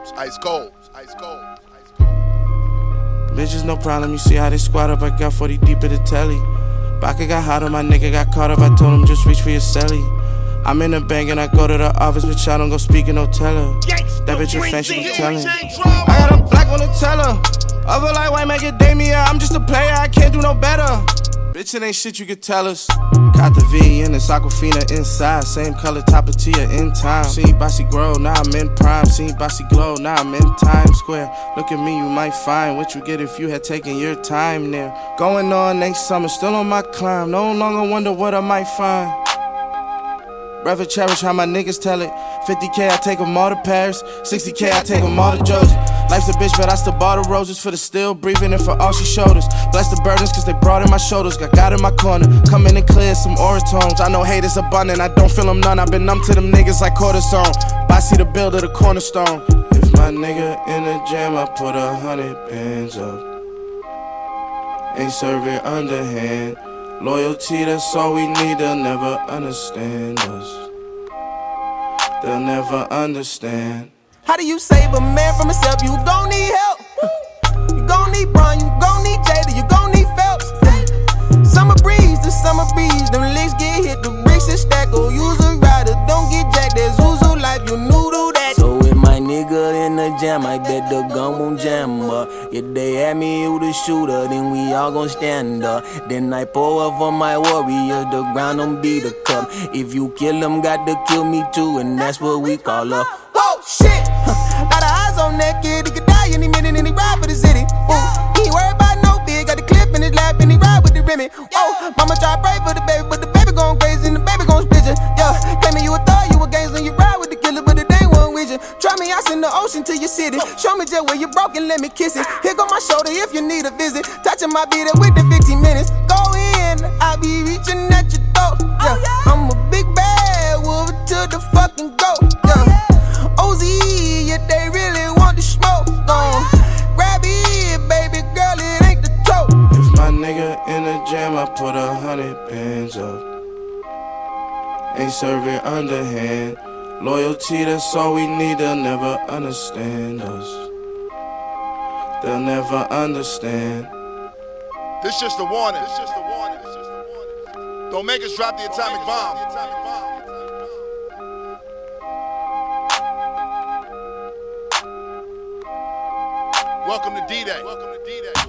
ice cold. Bitches no problem, you see how they squat up. I got 40 deep in the telly. Baka got hot on my nigga, got caught up. I told him just reach for your celly. I'm in the bank and I go to the office, bitch, I don't go speaking, no teller. That bitch a fan, she be telling. I got a black one to tell her. Other like white macadamia, I'm just a player, I can't do no better. Bitch, it ain't shit you could tell us. Got the V in the Aquafina inside, same color Tapatia in time. Seen Bossy grow, now I'm in prime. Seen Bossy glow, now I'm in Times Square. Look at me, you might find what you get if you had taken your time there. Going on next summer, still on my climb. No longer wonder what I might find. Rather cherish how my niggas tell it. 50K, I take them all to Paris. 60K, I take them all to Josie. Life's a bitch, but I still bought the roses for the still breathing and for all she showed us. Bless the burdens, cause they brought in my shoulders. Got God in my corner, come in and clear some oratones. I know hate is abundant, I don't feel them none. I've been numb to them niggas like cortisone. I see the build of the cornerstone. If my nigga in the jam, I put 100 bands up. Ain't serving underhand. Loyalty, that's all we need, they'll never understand us. They'll never understand. How do you save a man from himself? You gon' need help. You gon' need Bron, you gon' need Jada, you gon' need Phelps. Summer breeze, the summer breeze. Them licks get hit, the bricks is stacked. Go use a rider, don't get jacked. There's Zuzu life, you noodle that. So with my nigga in the jam, I bet the gun won't jam up. If they ask me who the shooter, then we all gon' stand up. Then I pour up for my warriors, the ground don't be the cup. If you kill them, got to kill me too, and that's what we call love. Oh shit! Lot of eyes on that kid, he could die any minute and he ride for the city. Ooh, he ain't worried about no big, got the clip in his lap and he ride with the Remy. Oh, mama try to pray for the baby, but the baby gon' crazy and the baby gon' split ya. Yeah, claiming you a thug, you a gangster, you ride with the killer, but it ain't one with you. Try me, I send the ocean to your city. Show me just where you broken, let me kiss it. Here go my shoulder if you need a visit. Touching my beat with the 15 minutes. Go in, I be reaching at your throat. Yeah, I'm a big bad wolf to the fucking goat. Yeah. OZ, yeah, they really want the smoke. Grab it, baby girl, it ain't the tote. If my nigga in the jam, I put 100 bands up. Ain't serving underhand. Loyalty, that's all we need, they'll never understand us. They'll never understand. This just a warning. Don't make us drop the atomic bomb. Welcome to D-Day.